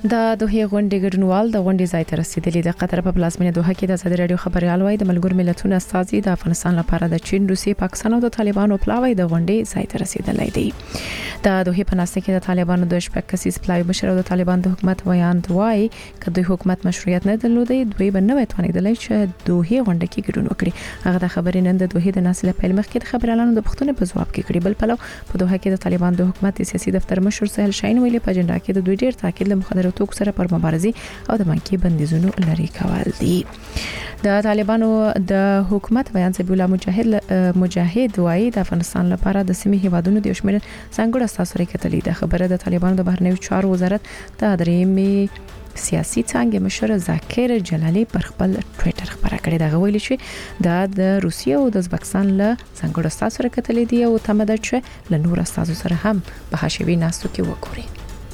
د دوه غونډې ګډونوال د غونډې ځای ته رسیدلی د قطر په پلازمینه دوحه کې د ازادي رادیو خبريال وای د ملګرو ملتونو استازي د افغانستان لپاره د چین، روسیې، پاکستان او د طالبانو پلاوی د غونډې ځای ته رسیدلی دی. د دوه په ناسته کې د طالبانو د شپږ کسیز پلاوی مشر او د طالبان د حکومت ویاند وای چې د حکومت مشروعیت نه درلودي، دوی به نه وټوانېدل چې دوه غونډه کې ګډون وکړي. هغه د خبرې نن د دوه د ناسله په مخ کې د خبريالانو د پښتنو په ځواب کې کړي. بل پلو په دوحه کې د طالبان د حکومت سیاسي دفتر مشر سهیل شاهین ویلي په اجنډا کې د دوی ډیر تاکید له مخدراتو توکو سره پر مبارزه او د بانکي بندیزونو لري کول دي. د طالبانو د حکومت بیان ذبیح الله مجاهد وایي د افغانستان لپاره د سیمې هیوادونو د شمیر څنګه استاسو ریکتلې د خبره د طالبانو د بهرنیو چارو وزارت د درېمې سیاسي څنګه مشر ذاکر جلالی پر خپل ټوئیټر خبره کړې دا ویلي چې د روسیې او د ازبکستان له څنګه استاسو ریکتلې دی او تمه ده چې له نور استاسو سره هم په حاشیوي ناستو کې وګوري.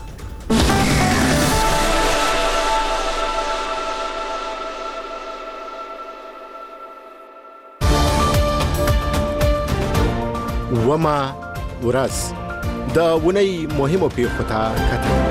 وما ورځ د ونی مهمو پیښو ته کتل.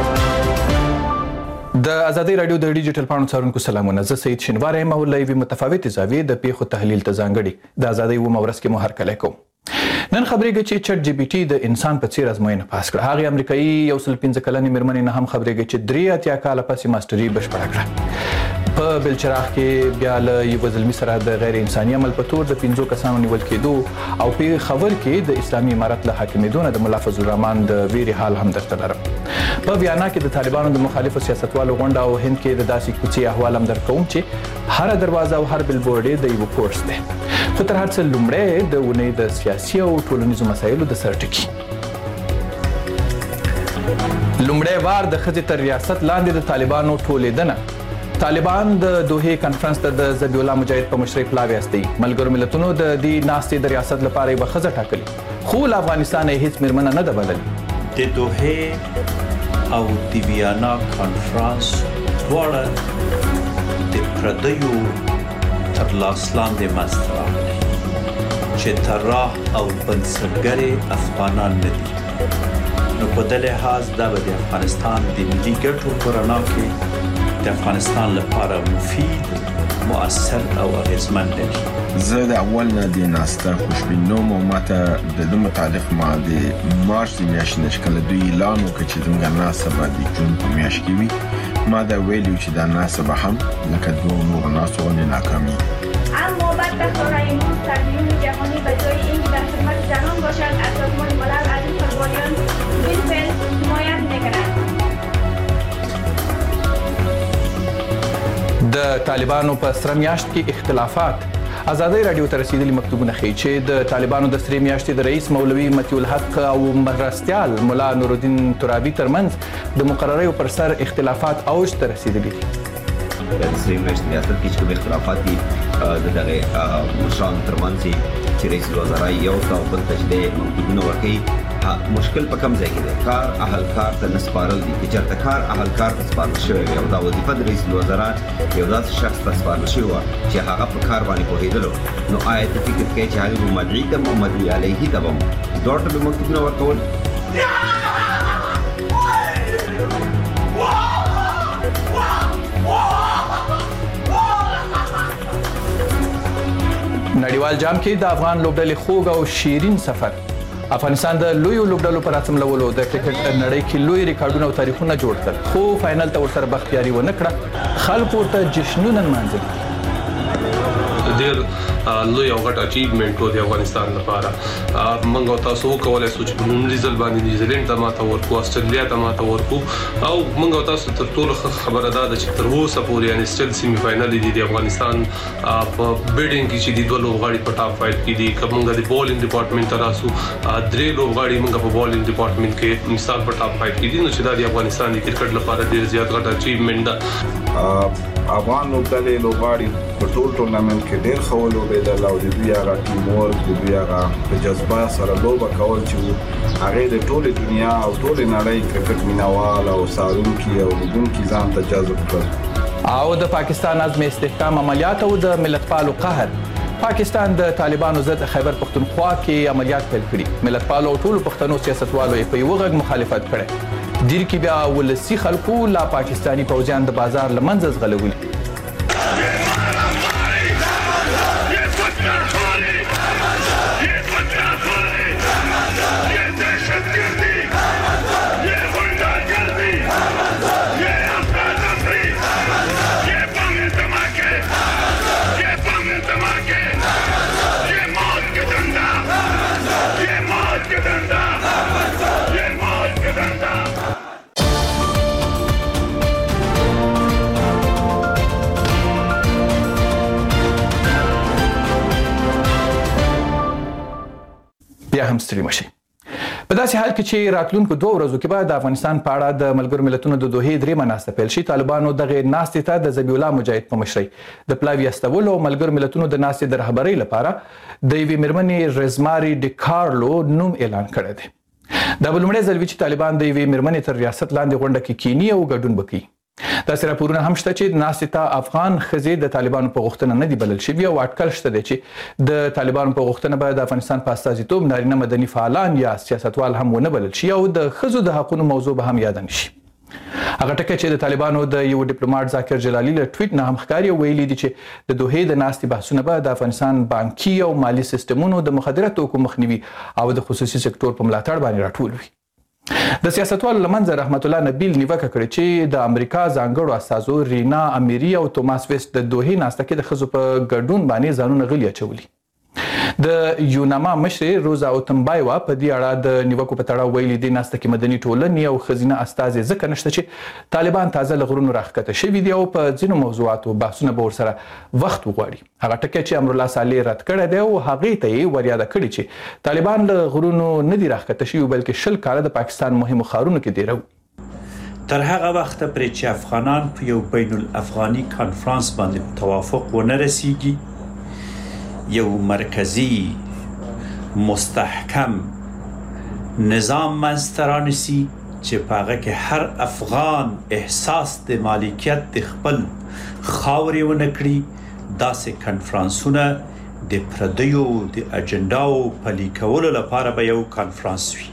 د ازادي رادیو د ډیجیټل پاڼو څارونکو سلامونه. زه سید شینوار یم او لایوي متفاوت زاویې د پیښو تحلیل ته ځانګړي د ازادي وما ورځ کې مو هرکلی کوم. نن خبرېږي چې چټ جی پی ټي د انسان په څیر ازموینه پاس کړه. هغه امریکایي 115 کلنې مېرمنې نه هم خبرېږي چې 83 کاله پسې ماستري بشپړه کړه. په بلچراغ کې بیا له یو ځلمی سره د غیر انساني عمل په تور د 15 کسانو نیول کېدو او په خبر کې د اسلامي امارت له حاکمیدونه د مولا فضل الرحمن د ویري حال هم درته لرم. په ویانا کې د طالبانو د مخالفو سیاستوالو غونډه او هند کې د داسې کوڅې احوال هم درکوم چې هر دروازه او هر بلبورډ د یو کورس دی. خو تر هر څه لومړی د ونې د سیاسي او ټولنیزو مسایلو د سر ټکی. لومړی وار د ښځې تر ریاست لاندې د طالبانو ټولېدنه. طالبان د دوحې کانفرنس ته د ذبیح الله مجاهد په مشرۍ پلاوی استي. ملګرو ملتونو د دې ناستې د ریاست لپاره یوه ښځه ټاکلې، خو له افغانستان یې هیڅ مېرمنه نه ده بللې. د دوحې او د ویانا کانفرنس دواړه د پردیو تر لاس لاندې منځته راغلي چې طراح او بنسټګرې افغانان نه دي. نو په دې لحاظ دا به د افغانستان د ملي ګټو په رڼا کې د افغانستان لپاره مفید، مؤثر او اغیزمن دی. زه د اول نه د ناسته خوشبین نوم او ماته د دې متعلق ما د مارچ د میاشتې نه کله دوی اعلان وکړ چې زموږ ناسته به د جون په میاشت کې وي. ما دا ویلو چې دا ناسته به هم لکه دوه نور ناستو غوندې ناکامي. اما بعد بخورای امروز تربیون جهانی به جای اینکه در خدمت زنان باشد از سازمان ملل از این قربانیان بالفعل حمایت می‌کند. د طالبانو په سره میاشت کې اختلافات. ازادي رادیو ته رسیدلي مکتوبونه ښیي چې د طالبانو د سرې میاشتې د رئیس مولوي مطیع الحق او مرستیال مولا نورالدین ترابي ترمنځ د مقرریو پر سر اختلافات اوج ته رسیدلي دي. د سرې میاشتې ریاست کې چې کوم اختلافات دي د دغه مشرانو ترمنځ چې رئیس الوزرا یو ته بل ته چې مکتوبونه ورکوي، مشکل په کوم ځای کې دی؟ کار اهل کار ته نه سپارل دي. چې چېرته کار اهل کار ته سپارل شوی وي او دا وظیفه د رئیس الوزرا یو داسې شخص ته سپارل شوې وه چې هغه په کار باندې پوهېدلو، نو آیا ته فکر کوې چې هغې به مدعي ته او مدعي علیه ته به دواړو ته به مکتوبونه ورکول؟ نړیوال جام کې د افغان لوبډلې خوږ او شیرین سفر. افغانستان د لویو لوبډلو پر راڅملولو د کرکټ نړۍ کې لوی ریکارډونه او تاریخونه جوړ کړل، خو فائنل ته ورسره بختیاري ونه کړه. خلکو ورته جشنونه نمانځل. ډېر لوی او غټ اچیومنټ و د افغانستان لپاره. موږ او تاسو وکولی شو چې په لومړي ځل باندې نیوزیلینډ ته ماته ورکړو، استرالیا ته ماته ورکړو او موږ او تاسو تر ټولو ښه خبره دا ده چې تر اوسه پورې یعنې سټل سیمي فاینل دي د افغانستان په بیډینګ کې چې دي دوه لوبغاړي په ټاپ 5 کې دي. که موږ د بولینګ ډپارټمنټ ته راسو، درې لوبغاړي موږ په بولینګ ډپارټمنټ کې مثال په ټاپ 5 کې دي، نو چې دا د افغانستان د کرکټ لپاره ډېر زیات غټ اچیومنټ ده. افغان لوبډلې لوبغاړي په ټول ټورنمنټ کې ډېر ښه ولوبېدل او د دوی هغه ټیم ورک، د دوی هغه په جذبه سره لوبه کول چې هغې د ټولې دنیا او ټولې نړۍ کرکټ مینوال او څارونکي او لیدونکي ځان ته جذب کړل. او د پاکستان عزم استحکام عملیات او د ملتپالو قهر. پاکستان د طالبانو ضد خیبر پختونخوا کې عملیات پیل کړي. ملتپالو او ټولو پښتنو سیاستوالو یې په یوه غږ مخالفت کړی. دیر کې بیا ولسی خلکو لا پاکستانی پوځیان د بازار لمنځ ځغلولي. بیا هم ستړي مشي. په داسې حال کې چې راتلونکو 2 ورځو کې به د افغانستان په اړه د ملګرو ملتونو د دوحې درېمه ناسته پیل شي. طالبانو دغه ناستې ته د ذبیح الله مجاهد په مشرۍ د پلاوي استولو او ملګرو ملتونو د ناستې د رهبرۍ لپاره د یوې مېرمنې رزماري ډیکارلو نوم اعلان کړی دی. دا به لومړی ځل وي چې طالبان د یوې مېرمنې تر ریاست لاندې غونډه کې کینی او ګډون وکړي. داسې راپورونه هم شته چې ناستې ته افغان ښځې د طالبانو په غوښتنه نه دي بلل شوي او اټکل شته دی چې د طالبانو په غوښتنه به د افغانستان په استازیتوب نارینه مدني فعالان یا سیاستوال هم ونه بلل شي او د ښځو د حقونو موضوع به هم یاد نه شي. هغه ټکی چې د طالبانو د یو ډیپلوماټ ذاکر جلالي له ټویټ نه هم ښکاري او ویلي دي چې د دوحې د ناستې بحثونه به د افغانستان بانکي او مالي سیستمونو د مخدره توکو مخنیوي او د خصوصي سکتور په ملاتړ باندې راټول وي. د سیاستوالو لمنځه رحمت الله نبیل نیوکه کړې چې د امریکا ځانګړو استازو رینا امیری او توماس ویسټ د دوحې ناسته کې د ښځو په ګډون باندې ځانونه غلي اچولي. د یوناما مشر روزا اوتمبایوا په دې اړه د نیوکو په تړاو ویلي دي ناسته کې مدني ټولنې او ښځینه استازي ځکه نشته چې طالبان تازه له غرونو راښکته شوي دي او په ځینو موضوعاتو بحثونه به ورسره وخت وغواړي. هغه ټکی چې امرالله صالح رد کړی دی او هغې ته یې وریاده کړې چې طالبان له غرونو نه دي راښکته شوي بلکې 20 کاله د پاکستان مهمو ښارونو کې دیره وو. تر هغه وخته پرې چې افغانان په یو بین الافغاني کانفرانس باندې توافق ونه رسیږي، یو مرکزی مستحکم نظام منځته رانیسي چې په هغه کې هر افغان احساس د مالکیت د خپل خاورې ونه کړي، داسې کنفرانسونه د پردیو د اجنډاو پلي کولو لپاره به یو کنفرانس وي.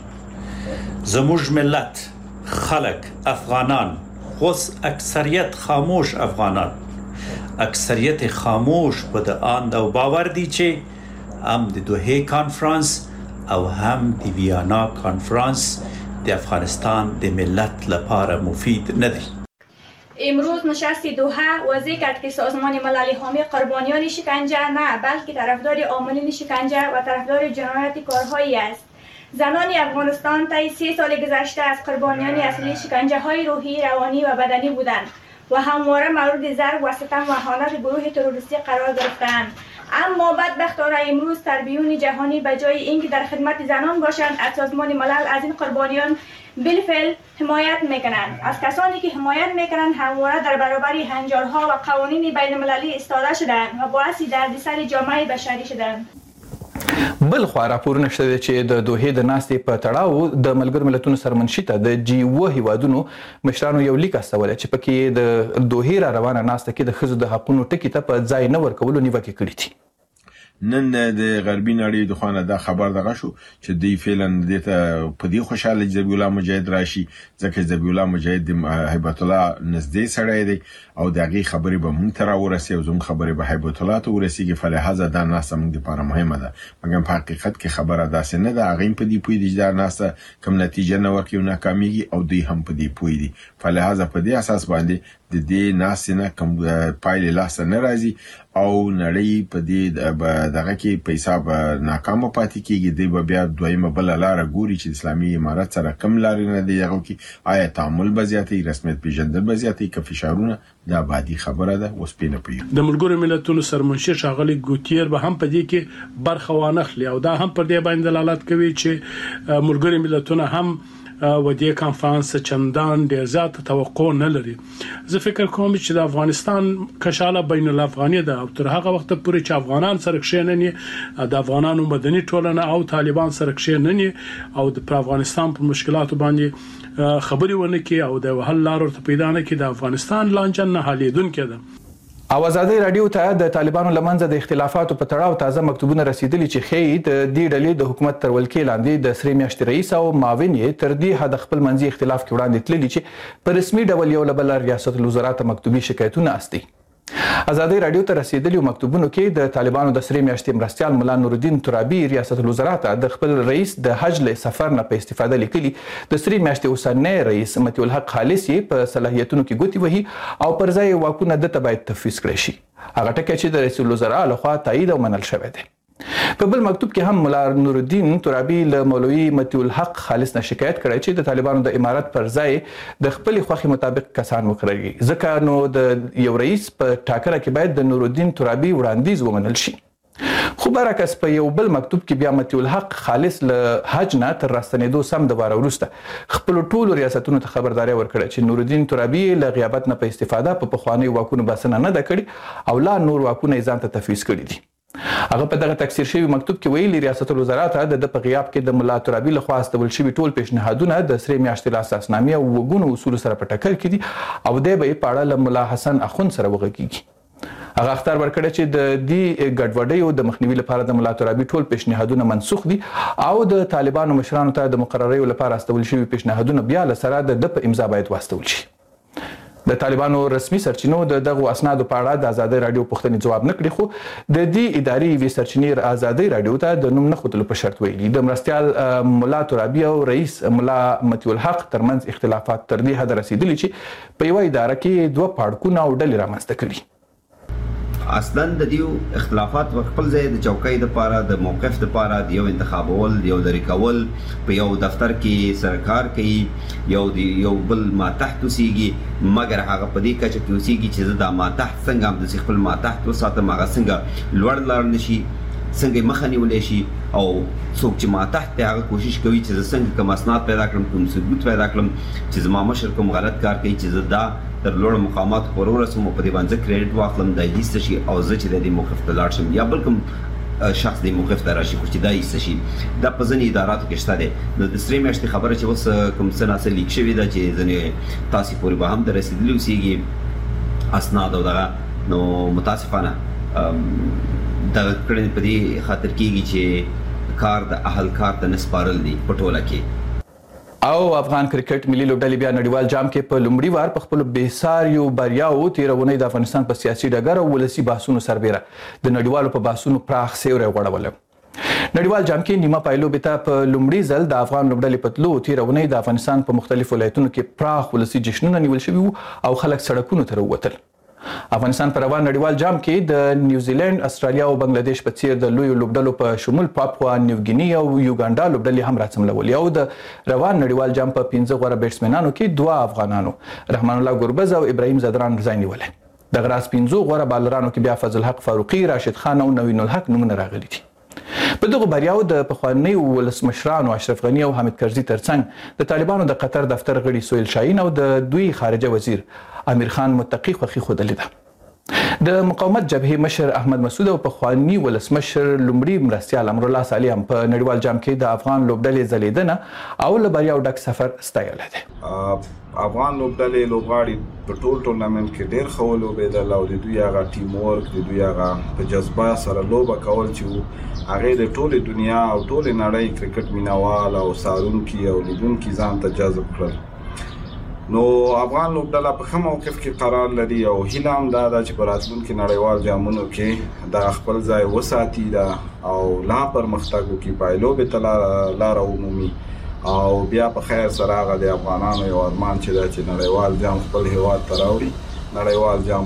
زموږ ملت خلک افغانان، اوس اکثریت خاموش افغانان، اکثریت خاموش په د آند او باور دي چې هم د دوحې کانفرانس او هم د ویانا کانفرانس د افغانستان د ملت لپاره مفید نه دی. امروز نشست دوحه واضح کرد که سازمان ملل حامی قربانیان شکنجه نه بلکه طرفدار عاملین شکنجه و طرفدار جنایت کارهایی است. زنان افغانستان طی 3 سال گذشته از قربانیان اصلی شکنجه های روحی، روانی و بدنی بودند و همواره مورد ضرب و ستم و اهانت گروه تروریستی قرار گرفتند. اما بدبختانه امروز تربیون جهانی به جای اینکه در خدمت زنان باشند، از سازمان ملل از این قربانیان بالفعل حمایت میکنند. از کسانی که حمایت میکنند همواره در برابر هنجارها و قوانین بین المللی ایستاده شدند و باعث دردسر جامعه بشری شدند. بل خو راپورونه شته چې د دوحې د ناستې په تړاو د ملګرو ملتونو سرمنشي ته د G7 هیوادونو مشرانو یو لیک استولی چې پکې د دوحې را روانه ناسته کې د ښځو د حقونو ټکي ته په ځای نه ورکولو نیوکې کړې دي. نن د غربي نړۍ د خوانه دا خبر دغه شو چې دوی فعلا د ته په دې خوشاله ذبیح الله مجاهد راشي، ځکه ذبیح الله مجاهد د هیبت الله نږدې سړی دی او دغه خبرې به مونږ ته راورسي او زموږ خبرې به هیبت الله ته ورسیږي. فلهذا دا ناسه موږ لپاره مهمه ده، مګر په حقیقت کې خبره داسې نه ده. هغه په دې پوي دي چې دا ناسه کوم نتیجه نه ورکوي او ناکامېږي او دوی هم په دې پوي دي. فلهذا په دې اساس باندې د دې ناسې نه کوم پایلې لاسته نه راځي او نړۍ په دې دغه کې پیسې به ناکامه پاتې کیږي. دوی به بیا دویمه بل لاره ګوري چې اسلامي امارت سره کم لارې نه دی هغه کې آیا تعامل به زیاتې، رسمیت پیژندل به زیاتې، که فشارونه دا بعدي خبره ده. اوس پینه پوي د ملګرو ملتونو سرمنشي ښاغلي ګوتیر به هم په دې کې برخه وانخلي او دا هم پر دې باندې دلالت کوي چې ملګرو ملتونو هم و دې کانفرنس چندان ډیر زیات توقع نه لري. زه فکر کوم چې د افغانستان کشاله بین الافغاني ده او تر هغه وخت پورې چې افغانان سره کښېنني، د افغانانو مدني ټولنه او طالبان سره کښېنني او د افغانستان په مشکلاتو باندې خبري ونه کړي او د حل لارو ته پیدا نه کړي، د افغانستان لانجه نه حلیدونکې ده. او ازادي رادیو ته د طالبانو لمنځه د اختلافاتو په تړاو تازه مکتوبونه رسیدلي چې ښیي د دې ډلې د حکومت تر ولکې لاندې د سرې میاشتې رئیس او معاون یې تر دې حد خپل منځي اختلاف کې وړاندې تللي چې په رسمي ډول یو له بله ریاست الوزرا ته مکتوبي شکایتونه استي. ازادي رادیو ته رسیدلي مکتوبونو کې د طالبانو د سرې میاشتې مرستیال ملا نورالدین ترابي ریاست الوزرا ته د خپل رئیس د حج له سفر نه په استفاده لیکلي د سرې میاشتې اوسنی رئیس متي الحق خالص یې په صلاحیتونو کې ګوتې وهي او پر ځای واکونه دته باید تفویض کړی شي. هغه ټکی چې د رئیس الوزرا لخوا تایید او منل شوی دی. په بل مکتوب کې هم ملا نورالدین ترابي له مولوي متي الحق خالص نه شکایت کړی چې د طالبانو د امارت پر ځای د خپل خوښي مطابق کسان وکړي. ځکه نو د یو رئیس په ټاکنه کې باید د نورالدین ترابي وړاندیز ومنل شي. خو برعکس په یو بل مکتوب کې بیا متي الحق خالص له حج نه تر راستنېدو سم د واره وروسته خپل ټولو ریاستونو ته خبرداري ورکړه چې نورالدین ترابي له غیابت نه په استفاده په پخوانیو واکونو بسنه نه ده کړې او لا نور واکونه یې ځان ته تفویض کړي دي. هغه په دغه تکثیر شوی مکتوب کې ویلي ریاست الوزرا ته د په غیاب کې د ملا ترابي لخوا استول شوي ټول پیشنهادونه د سرې میاشتې له اساسنامې او وګونو اصولو سره په ټکر کې دي او دی به یې په اړه له ملا حسن اخوند سره وغږیږي. هغه اخطار ورکړی چې د دې ګډوډیو د مخنیوي لپاره د ملا ترابي ټول پیشنهادونه منسوخ دي او د طالبانو مشرانو ته د مقرریو لپاره استول شوي پیشنهادونه بیا له سره د په امضا باید واستول شي. د طالبانو رسمي سرچینو د دغه اسنادو په اړه د ازادي رادیو پوښتنې ځواب نه کړی، خو د دې ادارې وی سرچینې ازادي رادیو ته د نوم نه ښودلو په شرط ویلي د مرستیال ملا ترابي او رئیس ملا متي الحق ترمنځ اختلافات تر دې حد رسیدلي چې په یوه اداره کې دوه پاړکونه او ډلې رامنځته کړي. اصلا د دې اختلافات خپل ځای د چوکۍ د پاره د موقف د پاره د یو انتخابول یو لري کول په یو دفتر کې سرکار کوي یو بل ما تحت وسیږي مګر هغه په دې کچه کې وسیږي چې دا ما تحت څنګه هم د خپل ما تحت وساتم هغه څنګه لوړ نشي څنګه مخه نیولای شي او څوک چې ما تحت هغه کوشش کوي چې څنګه کوم اسناد پیدا کړم کوم ثبوت پیدا کړم چې زما مشر کوم غلط کار کوي چې دا تر لوړ مقامات پورې ورسوم په دې باندې کریډټ واخلم د هیڅ شي او زه چې د دې موقف ته لاړ شم یا بل کوم شخص د موقف ته راشي چې دا هیڅ شي دا په ځینې اداراتو کې شته ده د سرې میاشتې خبره چې اوس کوم څه ناسه لیک شوې ده چې ځینې تاسو پورې به هم د رسیدلي اوسېږي اسناد او دغه نو متاسفانه دغه کړنې په دې خاطر کېږي چې کار د اهل کار ته نه سپارل دي په ټوله کې. او افغان کرکټ ملي لوبډلې بیا نړیوال جام کې په لومړي وار په خپلو بېساریو بریاو تېرونۍ د افغانستان په سیاسي ډګر او ولسي بحثونو سربیره د نړیوالو په بحثونو پراخ سیوری غوړولی. نړیوال جام کې نیمه پایلوبې ته په لومړي ځل د افغان لوبډلې په تلو تېرونۍ د افغانستان په مختلفو ولایتونو کې پراخ ولسي جشنونه نیول شوي وو او خلک سړکونو ته راووتل. افغانستان پر روان نړیوال جام کې د نیوزیلند، استرالیا او بنگلاديش په څیر د لویو لوبډلو په شمول پاپوا نیو ګینی او یوګانډا لوبډلې هم راڅملولې او د روان نړیوال جام په 15 غوره بیټسمنانو کې دوه افغانانو رحمان الله ګربز او ابراهیم زدران ځای نیولې. د غراس 15 غوره بالرانو کې بیا فضل حق فاروقي، راشد خان او نوین الحق نومونه راغلي دي. په دغه بریاو د پخواني ولسمشرانو اشرف غنی او حامد کرزي ترڅنګ د طالبانو د قطر دفتر غړي سهیل شاهین او د دوی خارجه وزیر امیر خان متقی خوښي ښودلې ده. د مقاومت جبهې مشر احمد مسعود او پخواني ولسمشر لومړي مرستیال امرالله صالح هم په نړیوال جام کې د افغان لوبډلې ځلیدنه او له بریاو ډک سفر ستایلی دی. افغان لوبډلې لوبغاړي په ټول ټورنمنټ کې ډېر ښه ولوبېدل او د دوی هغه ټیم ورک د دوی هغه په جذبه سره لوبه کول چې هغې د ټولې دنیا او ټولې نړۍ کرکټ مینوال او څارونکي او لیدونکي ځان ته جذب کړل. نو افغان لوبډله په ښه موقف کې قرار لري او هیله هم دا ده چې په راتلونکي نړیوال جامونو کې دا خپل ځای وساتي او لا پرمختګ وکړي، پایلوبې ته لاره ومومي او بیا په خیر سره هغه د افغانانو یو ارمان چې دا چې نړیوال جام خپل هیواد ته راوړي، نړیوال جام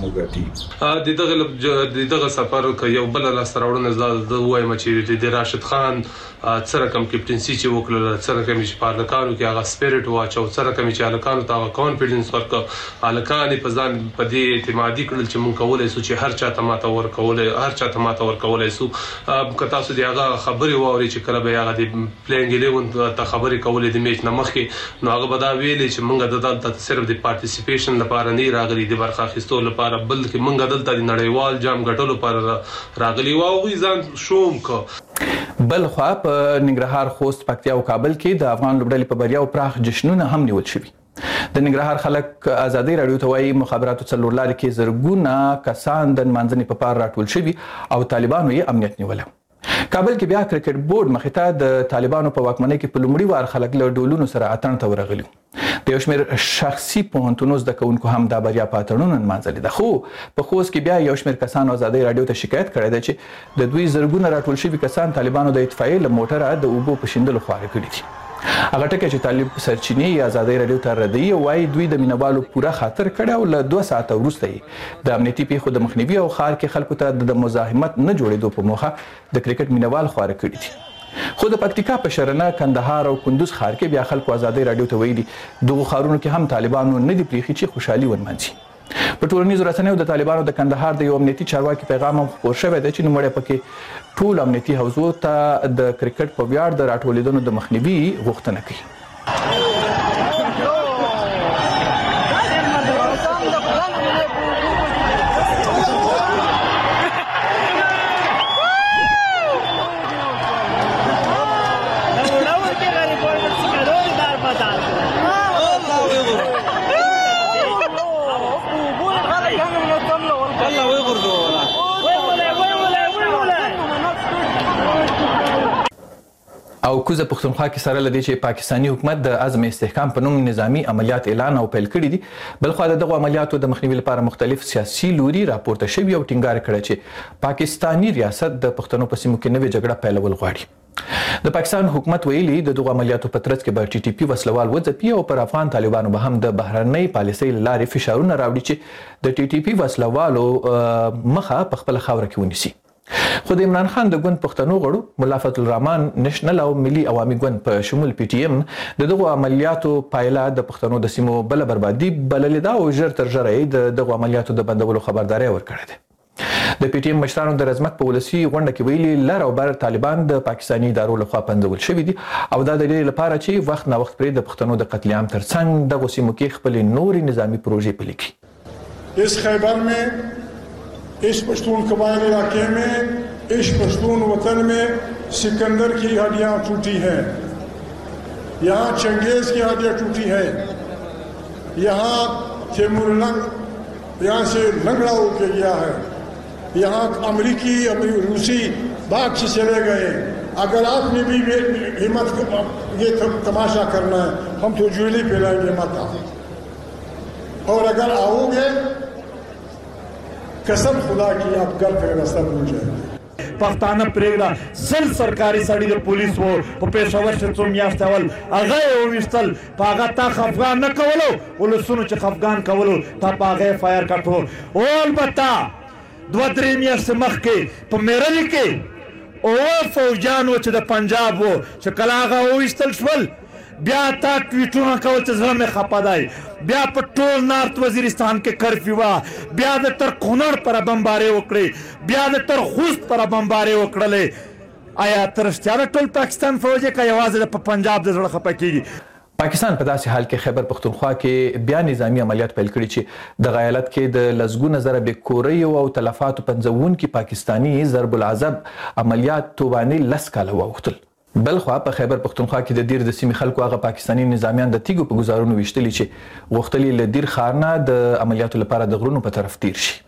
وګټي. دغه سفر یو بل لاسته راوړنه زه وایم چې د راشد خان څه رقم کیپټنسي چې وکړله، څه رقم چې په هلکانو کې هغه سپیرټ واچو، څه رقم چې هلکانو ته هغه کانفیډنس ورکړه، هلکان یې په ځان په دې اعتمادي کړل چې موږ کولی سو چې هر چاته ماته ورکولی سو. که تاسو د هغه خبرې واورئ چې کله به یې هغه د پلینګ 11 ته خبرې کولې د میچ نه مخکې، نو هغه به دا ویلې چې موږ دلته صرف د پارټیسیپیشن لپاره نه راغلي، د برخه اخیستو لپاره، بلکې موږ دلته د نړیوال جام ګټلو لپاره راغلي وو. هغوی ځان شوم کړ. بل خوا په ننګرهار، خوست، پکتیا او کابل کې د افغان لوبډلې په بریاو پراخ جشنونه هم نیول شوي. د ننګرهار خلک ازادي رادیو ته وایي مخابراتو څلور لارې کې زرګونه کسان د نمانځنې په پار راټول شوي او طالبانو یې امنیت نیولی. کابل کې بیا کرکټ بورډ مخې ته د طالبانو په واکمنۍ کې په لومړي وار خلک له ډولونو سره اتڼ ته ورغلي. د یو شمېر شخصي پوهنتونو زده کوونکو هم دا بریا په اتڼونو نمانځلې ده. خو په خوست کې بیا یو شمېر کسانو ازادۍ راډیو ته شکایت کړی دی چې د دوی زرګونه راټول شوي کسان طالبانو د اطفائیې له موټره د اوبو په شیندلو خواره کړي دي. هغه ټکی چې طالب سرچینې یا ازادۍ راډیو ته ردوي وایي دوی د مینوالو پوره خاطر کړی او له 2 ساعته وروسته یې د امنیتي پیښو د مخنیوي او ښار کې خلکو ته د مزاحمت نه جوړېدو په موخه د کرکټ مینوال خواره کړي دي. خو د پکتیکا په شرنه، کندهار او کندوز ښار کې بیا خلکو ازادۍ راډیو ته ویلي دغو ښارونو کې هم طالبانو نه دي پریښي چې خوشحالي ونمانځي. په ټولنیزو رسنیو د طالبانو د کندهار د یو امنیتي چارواکي پیغام هم خپور شوی دی چې نوموړی پکې ټول امنیتي حوزو ته د کرکټ په ویاړ د راټولېدنو د مخنیوي غوښتنه کوي. او کوزه پښتونخوا کې سره لدی چې پاکستانی حکومت د عزم استحکام په نوم نظامی عملیات اعلان او پیل کړي دي. بلخو دغه عملیاتو د مخنیوي لپاره مختلف سیاسي لوري راپورته شوي او ټینګار کړی چې پاکستانی ریاست د پښتنو په سیمو کې نوې جګړه پیلول غواړي. د پاکستان حکومت ویلي د دغه عملیاتو په ترڅ کې به ټي ټي پی وسلوال وځپي او پر افغان طالبانو به هم د بهرنۍ پالیسۍ لارې فشارونه راوړي چې د ټي ټي پی وسلوالو مخه په خپل خاوره کې ونیسي. خو د عمران خان د ګوند پښتنو غړو ملا فضل الرحمن نېشنل او ملي عوامي ګوند په شمول پی ټی ایم دغه عملیاتو پایله د پښتنو د سیمو بل بربادي بللې ده او ژر تر ژره یې دغه عملیاتو د بندولو خبرداري ورکړې ده. د پی ټی ایم مشرانو د رزمک په ولسی غونډه کې ویلي لر او بر طالبان د پاکستاني ادارو لخوا پنځول شوي دي او دا د دې لپاره چې وخت نه وخت پرې د پښتنو د قتل عام ترڅنګ دغه سیمو کې خپل نوري نظامی پروژې پلي کړي. इस खैबर में, इस पश्तून कबाइल इलाके में, इस पश्तून वतन में सिकंदर की हड्डियाँ टूटी हैं, यहाँ चंगेज़ की हड्डियाँ टूटी हैं, यहाँ तैमूरलंग यहाँ से लंगड़ा होके गया है, यहाँ अमरीकी रूसी भाग से चले गए. अगर आपने भी हिम्मत ये तमाशा करना है हम तो ज्वेली फैलाएंगे मत आओ, और अगर आओगे कसम खुदा की आप घर पे रास्ता भूल जाएंगे. پښتانه پرېږده سل سرکاري سړي د پولیس وو په پېښور کې څو میاشتې اول هغه یې وویستل په هغه تا خفګان نه کولو ولسونو چې خفګان کولو تا په هغه یې فایر کړو. او البته 2-3 میاشتې مخکې په میرلي کې اوه فوجیانو چې د پنجاب وو چې کله هغه وویستل شول بیا تا ټویټونه کول چې زړه مې خفه دی. بیا په ټول نارت وزیرستان کې کرفیو وه، بیا د تر کونړ پر بمبارې وکړې، بیا د تر خوست پر بمبارې وکړلې. آیا تر رښتیا د ټول پاکستان فوج که یوازې د پنجاب د زړه خفه کېږي؟ پاکستان په داسې حال کې خیبر پښتونخوا کې بیا نظامی عملیات پیل کړي چې د غیالت کې د لسګونه زره بې کوریو او تلفاتو پنځونکي پاکستاني ضرب العذب عملیات توبانې 10 کاله واوښتل. بلخوا په خیبر پښتونخوا کې د دیر د سیمې خلکو هغه پاکستاني نظامیان د تیګو په ګزارونو ویشتلي چې غوښتلي له دیر ښار نه د عملیاتو لپاره د غرونو په طرف تیر شي.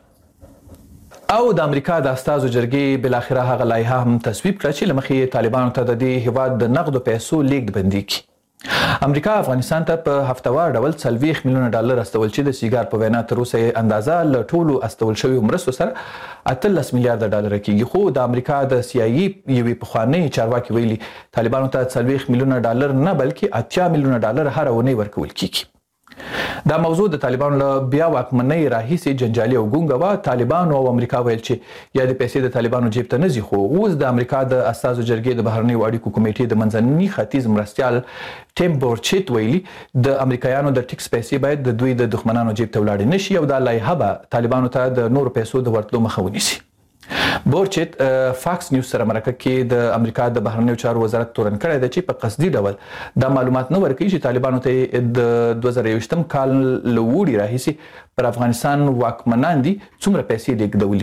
او د امریکا د استازو جرګې بلاخره هغه لایحه هم تصویب کړه چې له مخې طالبانو ته د دې هیواد د نقدو پیسو لیږد بندي کړي. امریکا افغانستان ته په هفتوار ډول 40 میلیونه ډالر استول چې د سیګار په وینا تر اوسه اندازه له ټولو استول شویو مرستو سره 18 میلیارډ ډالر کېږي. خو د امریکا د سی آی ای یوې پخوانۍ چارواکي ویلي طالبانو ته 40 میلیونه ډالر نه بلکې 80 میلیونه ډالر هر اونۍ ورکول کېږي. دا موضوع د طالبانو له بیا واکمنۍ راهیسې جنجالي او ګونګه وه. طالبانو او امریکا ویل چې یا د پیسې د طالبانو جیب ته نه ځي، خو اوس د امریکا د استازو جرګې د بهرنیو اړیکو کمیټې د منځني ختیځ مرستیال ټیم بورچیت ویلي د امریکایانو د ټیکس پیسې باید د دوی د دښمنانو جیب ته ولاړې نشي او دا لایحه به طالبانو ته د نورو پیسو د ورتلو مخه ونیسي. بورچیت فاکس نیوز سره مرکه کې د امریکا د بهرنیو چارو وزارت تورن کړی دی چې په قصدي ډول دا معلومات نه ورکوي چې طالبانو ته د 2021 کال له وړي راهیسې پر افغانستان واکمنان دي څومره پیسې لیږدولې دي.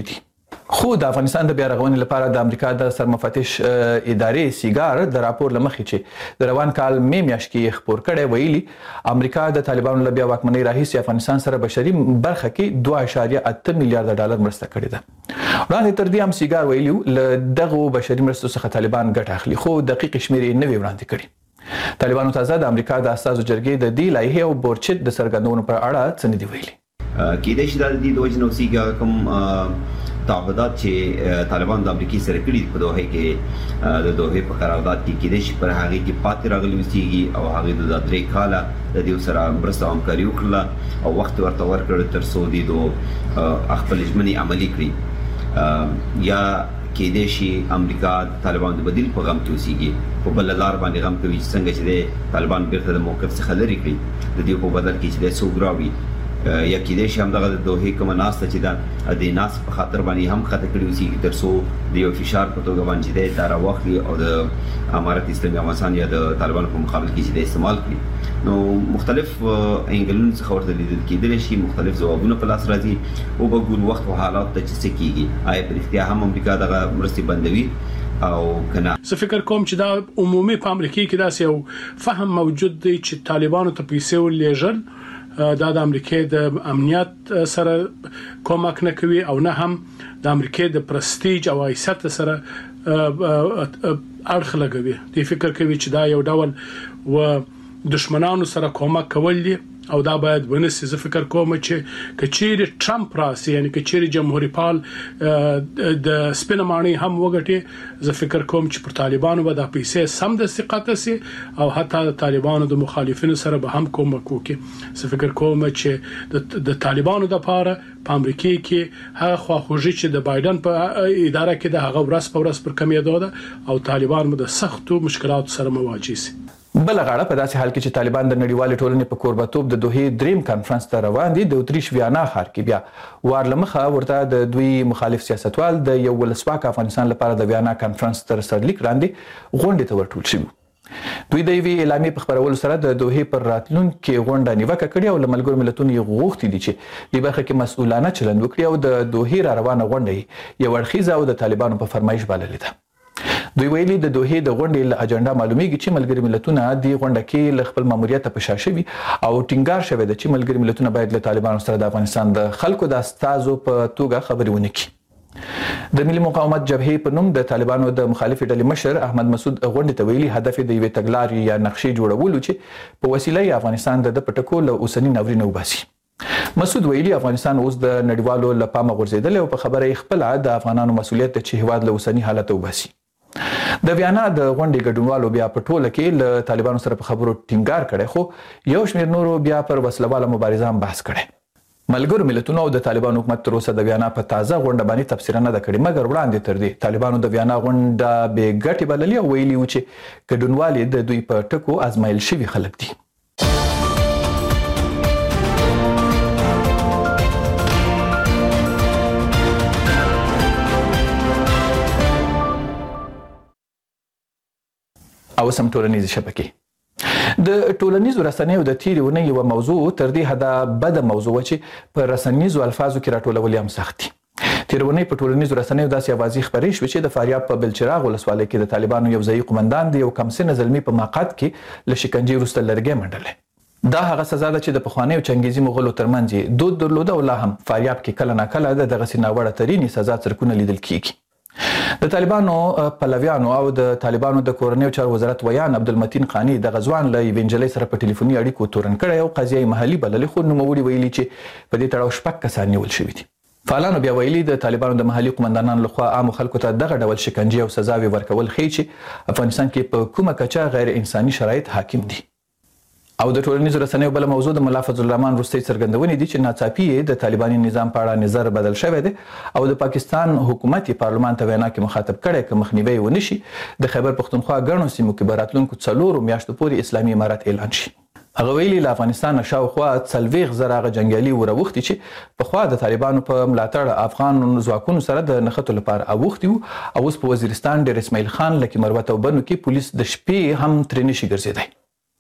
خو د افغانستان د بیا رغونې لپاره د امریکا د سرمفتش ادارې سیګار د راپور لمخې چې د روان کال می میاشت کې خبر کړي ویلي امریکا د طالبانو له بیا واکمنۍ راهیسې افغانستان سره بشري برخه کې 2.8 میلیارډ ډالر مرسته کړې ده. وړاندې تر دې هم سیګار ویلي له دغه بشري مرستو څخه طالبان ګټه اخلي خو دقیق شمیرې نه وی وړاندې کړي. طالبانو تازه د امریکا د استازو جرګې د دې لایحې او بورچت د سرګندونو پر اړه څه نه دی ویلي. کېدای شي د دې د وجه نه اوسېږي کوم تعهدات چې طالبان د امریکای سره کړي په دوحه کې د دوحه په قرارداد کې کېدای شي پر هغه کې پاتې راغلي اوسېږي او هغه د 3 کاله د دې سره مرسته همکاري وکړه او وخت ورته ورکړ تر څو د خپل ژمنې عملي کړي یا کېدای شي امریکا طالبان د بدیل په غم کې اوسېږي په بل لار باندې غم کوي څنګه چې د طالبان بیرته د موقف څخه لري کړي د دې په بدل کې چې د سوګراوي یا کېدای شي همدغه د دوحې کومه ناسته چې دا د ناس په خاطر باندې هم خطر کړی اوسېږي تر څو د یو فشار په توګه باندې دا راواخلي او د امارت اسلامي افغانستان یا د طالبانو په مقابل کې چې د استعمال کړي نو مختلف انګلونو څخه ورته لیدل کېدلی شي مختلف ځوابونه په لاس راځي او به ګورو وخت او حالات ته چې څه کېږي آیا په رښتیا هم امریکا دغه مرستې بندوي او کنه. زه فکر کوم چې دا عمومي په امریکا کې داسې یو فهم موجود دی چې طالبانو ته پیسې ولېږل دا د امریکا د امنیت سره کومک نه کوي او نه هم د امریکا د پرستیج او حیثیت سره اړخ لګوي. دی فکر کوي چې دا یو ډول و دشمنانو سره کومک کول دي او دا باید ونسي. زه فکر کوم چې کچيري ټرمپ راسي یعنی کچيري جمهوریت پال د سپینمانی هم وګټي زه فکر کوم چې پر طالبانو به د پیسې سم د ثقت سي او حتی د طالبانو د مخالفینو سره به هم کومک وکړي. زه فکر کوم چې د طالبانو د پاره په امریکا کې هغه خواخوږي چې د بایدن په اداره کې د هغه ورځ په ورځ پر کمیدو ده او طالبان مو د سختو مشکلاتو سره مواجه سي. بل غاړه په داسې حال کې چې طالبان د نړیوال ټولنې په کوربتوب د دوحې دریم کانفرنس ته روان دي د اتریش ویانا ښار کې بیا وارلمخه ورته د دوی مخالف سیاستوال د یو ولسواک افغانستان لپاره د ویانا کانفرنس تر سرلیک لاندې غونډې ته ورټول شوي. دوی د یوې اعلامیې په خبرولو سره د دوحې پر راتلونکي غونډه نیوکه کړې او له ملګرو ملتونو یې غوښتي دي چې په برخه کې مسؤلانه چلند وکړي او د دوحې را روانه غونډه یو اړخیزه او د طالبانو په فرمایش بللې ده. دوی ویلي د دوحې د غونډې له اجنډا معلومیږي چې ملګري ملتونه د غونډه کې له خپل ماموریت په شا شوي او ټینګار شوی دی چې ملګري ملتونه باید له طالبانو سره د افغانستان د خلکو د استازو په توګه خبرې ونه کړي. د ملي مقاومت جبهې په نوم د طالبانو د مخالفې ډلې مشر احمد مسعود غونډې ته ویلي هدف د یوې تګلارې یا نقشې جوړولو چې په وسیله یې افغانستان د پټکو له اوسني ناورین وباسي. مسعود ویلي افغانستان اوس د نړیوالو له پامه غورځېدلی او په خبره یې خپله د افغانانو مسؤلیت دی چې هیواد له اوسني حالت وباسي. د ویانا د غونډې ګډونوالو بیا په ټوله کې له طالبانو سره په خبرو ټینګار کړی خو یو شمېر نورو بیا پر وسلواله مبارزه هم بحث کړی. ملګرو ملتونو او د طالبانو حکومت تر اوسه د ویانا په تازه غونډه باندې تبصره نه ده کړې مګر وړاندې تر دې طالبانو د ویانا غونډه بې ګټې بللې او ویلي وو چې ګډونوال د دوی په ټکو ازمایل شوي خلک دي. او سم ټولنیز شبکې د ټولنیزو رسنیو د تیرې ونې یو موضوع تر دې حده بده موضوع چې په رسنیزو الفاظو کې راټولول هم سخت دي. تیرونی په ټولنیزو رسنیو داسې اوازې خبرې شوې چې د فاریاب په بلچراغ ولسوالۍ کې د طالبانو یو ځایي قومندان د یو کمسنه زلمي په ماقات کې له شکنجې وروسته لرګی منډلی. دا هغه سزا ده چې د پخوانیو چنګیزي مغولو ترمنځ دود درلوده او لا هم فاریاب کې کله ناکله د دغسې ناوړه ترینې سزا څرکونه لیدل کیږي. د طالبانو پلویانو او د طالبانو د کورنیو چارو وزارت ویان عبدالمتین قانی د غزوان له یوې نجلۍ سره په ټلیفوني اړیکو تورن کړی او قضیه محلي بللې خو نوموړي ویلي چې په دې تړاو 6 کسان نیول شوي دي. فعالانو بیا ویلي د طالبانو د محلي قومندانانو لخوا عامو خلکو ته دغه ډول شکنجې او سزاوې ورکول ښیي چې افغانستان کې په کومه کچه غیر انساني شرایط حاکم دي. او د ټولنیزو رسنیو بل موضوع د ملا فضل الرحمن وروستۍ څرګندونې دي چې ناڅاپي د طالباني نظام په اړه نظر بدل شوی دی او د پاکستان حکومت پارلمان ته وینا کې مخاطب کړی که مخنیوی ونه شي د خیبر پښتونخوا ګڼو سیمو کې به راتلونکو 4 میاشتو پورې اسلامي امارت اعلان شي. هغه ویلي له افغانستان شاوخوا 40,000 هغه جنګیالي وروختي چې پخوا د طالبانو په ملاتړ افغان ځواکونو سره د نښتو لپاره اوښتي وو او اوس په وزیرستان ډیر اسماعیل خان لکه مروت او بنو کې پولیس د شپې هم ترې نشي ګرځېدی.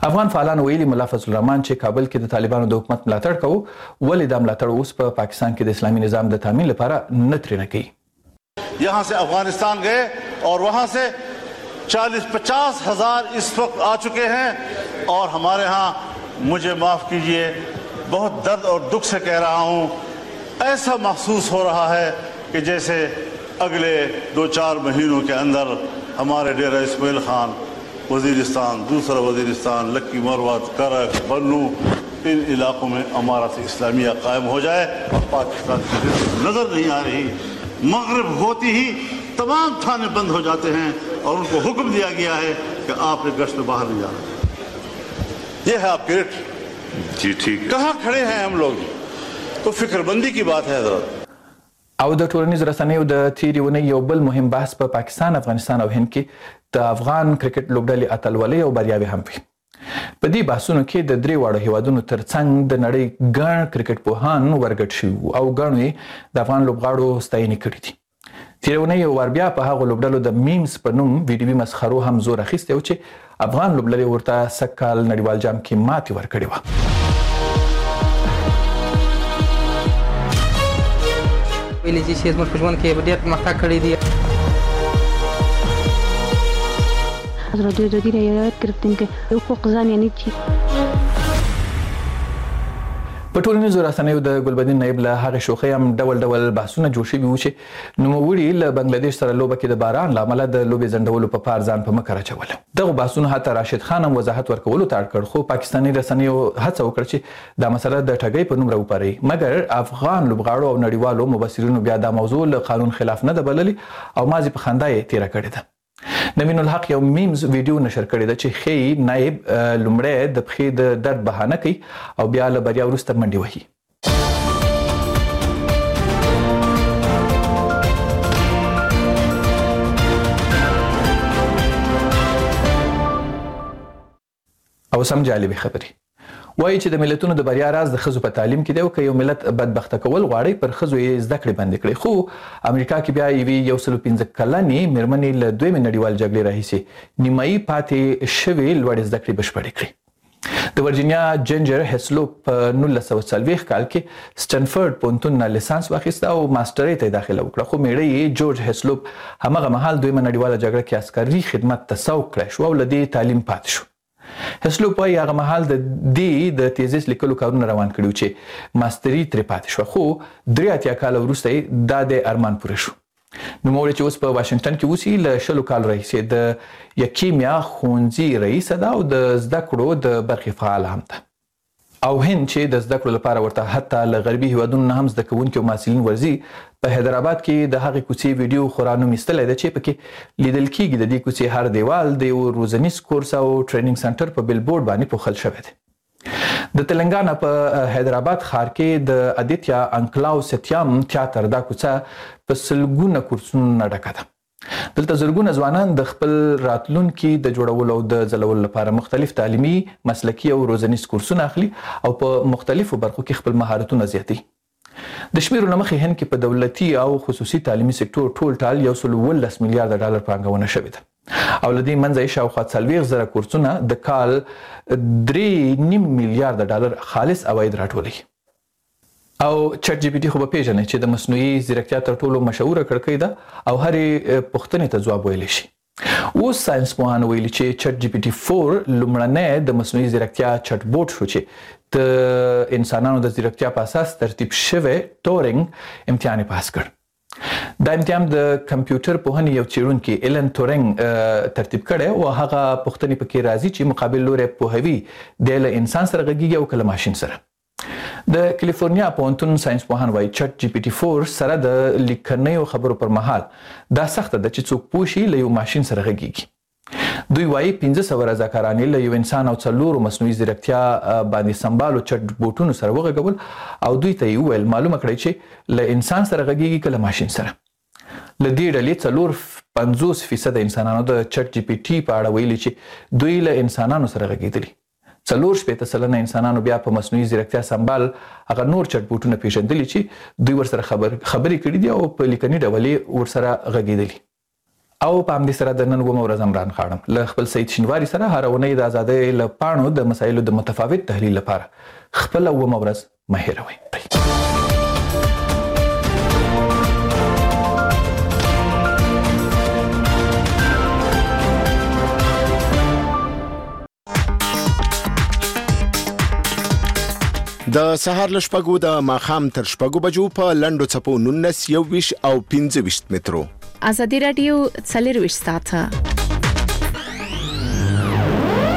افغان فعالانو ویلي ملا فضل الرحمن چې کابل کې د طالبانو د حکومت ملاتړ کوي ولې دا ملاتړ اوس په پاکستان کې د اسلامي نظام د تامین لپاره نه ترېنه کوي. यहाँ से अफगानिस्तान गए और वहाँ से 40-50 हज़ार इस वक्त आ चुके हैं और हमारे यहाँ, मुझे माफ़ कीजिए, बहुत दर्द और दुख से कह रहा हूँ, ऐसा महसूस हो रहा है कि जैसे अगले 2-4 महीनों के अंदर हमारे डेरा इस्माइल खान, वज़ीरिस्तान, दूसरा वज़ीरिस्तान, लक्की मरवत, करक, बन्नू, इन इलाकों में अमारत इस्लामिया कायम हो जाए और पाकिस्तान की नज़र नहीं आ रही. मगरिब होती ही तमाम थाने बंद हो जाते हैं और उनको हुक्म दिया गया है कि आपने गश्त में बाहर नहीं जाना. ये है आपके रेट जी. ठीक, कहाँ खड़े हैं हम लोग, तो फिक्रमंदी की बात है हजरत. او د ټولنیزو رسنیو د تیرې اونۍ یو بل مهم بحث په پاکستان، افغانستان او هند کې د افغان کرکټ لوبډلې اتلولۍ او بریاوې هم وي. په دې بحثونو کې د درې واړو هیوادونو ترڅنګ د نړۍ ګڼ کرکټ پوهان ورګډ شوي او ګڼو یې د افغان لوبغاړو ستاینې کړې دي. تیرې اونۍ یو وار بیا په هغو لوبډلو د میمز په نوم ویډیوي مسخرو هم زور اخیستی و چې افغان لوبډلې ورته سږ کال نړیوال جام کې ماتې ورکړې وه. ویلي چې زموږ په ژوند کې ډېر پرمختګ کړی دی. حضرت جدی رعایت کرتے ہیں کہ حقوق زن یعنی چی. په ټولنیزو رسنیو د ګلبدین نایب له هغې شوخۍ هم ډول ډول بحثونه جوړ شوي وو چې نوموړي له بنګلادیش سره لوبه کې د باران له امله د لوبې ځنډولو په پار ځان په مکه راچوله. دغو بحثونو حتی راشد خان هم وضاحت ورکولو ته اړ کړ، خو پاکستاني رسنیو هڅه وکړه چې دا مسله د ټګۍ په نوم راوپاروي. مګر افغان لوبغاړو او نړیوالو مبصرینو بیا دا موضوع له قانون خلاف نه ده بللې او مازې په خندا یې تېره کړې ده. نوین الحق یو میمز ویډیو نشر کړی ده چې ښیي نایب لومړی د پښې د درد بهانه کوي او بیا له بریا وروسته منډې وهي. او سم جالبې خبرې وایي چې د ملتونو د بریا راز د ښځو په تعلیم کې دی او که یو ملت بدبخته کول غواړي پر ښځو یې زده کړې بندې کړي. خو امریکا کې بیا یوې 115 کلنې مېرمنې له دویمې نړیوالې جګړې راهیسې نیمایي پاتې شوې لوړې زده کړې بشپړې کړې. د ورجینیا جنجر هسلوپ په 1940 کال کې سټنفورډ پوهنتون نه لیسانس واخیسته او ماسټرۍ ته داخله وکړه، خو میړه یې جورج هسلوپ همغه مهال دویمه نړیواله جګړه کې عسکري خدمت ته سوق کړی شو او له دې تعلیم پاتې شو. هسلوپ وایي هغه مهال د دې د تیزیس لیکلو کارونه روان کړي چې ماستري ترې پاتې شوه، خو 83 کاله وروسته یې دا د ارمان پوره شو. نوموړې چې اوس په واشنګټن کې اوسي له 20 کالو راهیسې د یکیمیا ښوونځي رئیسه ده او د زده کړو د برخې فعاله هم ده. او هند چې د زده کړو لپاره ورته حتی له غربي هیوادونو نه هم زده کوونکي او محصلین ورځي، په حیدرآباد کې د هغې کوڅې ویډیو خورا نوم ایستلی ده چې پکې لیدل کېږي د دې کوڅې هر دیوال د یو روزنیز کورس او ټریننګ سنټر په بیلبورډ باندې پوښل شوی دی. د تلنګانا په حیدرآباد ښار کې د ادیتیا انکلاو ستیام تیاتر دا کوڅه په سلګونه کورسونو نه ډکه ده. دلته زرګونه ځوانان د خپل راتلونکي د جوړولو او د ځلولو لپاره مختلف تعلیمي، مسلکي او روزنیز کورسونه اخلي او په مختلفو برخو کې خپل مهارتونه زیاتوي. د شمیرو له مخې هند کې په دولتي او خصوصي تعلیمي سکتور ټول ټال 117 میلیارډ ډالر پانګونه شوې ده او له دې منځه یې شاوخوا 40,000 کورسونه د کال 3.5 میلیارډ ډالر خالص عواید راټولوي. او چټ جی پی ټي خو به پیژنئ چې د مصنوعي ځیرکتیا تر ټولو مشهوره کړکۍ ده او هرې پوښتنې ته ځواب ویلی شي. اوس ساینس پوهانو ویلي چې چټ جی پی ټي 4 لومړنی د مصنوعي ځیرکتیا چټ بوټ شو چې د انسانانو د ځیرکتیا په اساس ترتیب شوی ټورینګ امتحان یې پاس کړ. دا امتحان د کمپیوټر پوهنې یو څېړونکي ایلن تورینګ ترتیب کړی او هغه پوښتنې پکې راځي چې مقابل لوری پوهوي دی له انسان سره غږیږي او که له ماشین سره. د کالیفورنیا پوهنتون ساینس پوهان وایي چټ جی پی ټي 4 سره د لیکنیو خبرو پر مهال دا سخته ده چې څوک پوه شي له یو ماشین سره غږیږي. دوی وایي 500 رضاکارانې له یو انسان او 4 مصنوعي ځیرکتیا باندې سمبالو چټ بوټونو سره وغږول او دوی ته یې وویل معلومه کړئ چې له انسان سره غږیږي که له ماشین سره. له دې ډلې 50% انسانانو د چټ جی پی ټي په اړه ویلي چې دوی له انسانانو سره غږېدلي. 40% انسانانو بیا په مصنوعي ځیرکتیا سمبال هغه نور چټ بوټونه پیژندلي چې دوی ورسره خبرې کړي دي او په لیکني ډول یې ورسره غږېدلي. او په همدې سره د نن ومه ورځ عمران خاړم له خپل سید شینواري سره هر اونۍ د ازادۍ له پاڼو د مسایلو د متفاوت تحلیل لپاره خپل ومه ورځ مه هېروئ. د سهار له شپږو د ماښام تر شپږو بجو په لنډو څپو 19 21 او 25 مترو. ازادي رادیو 24 ساعته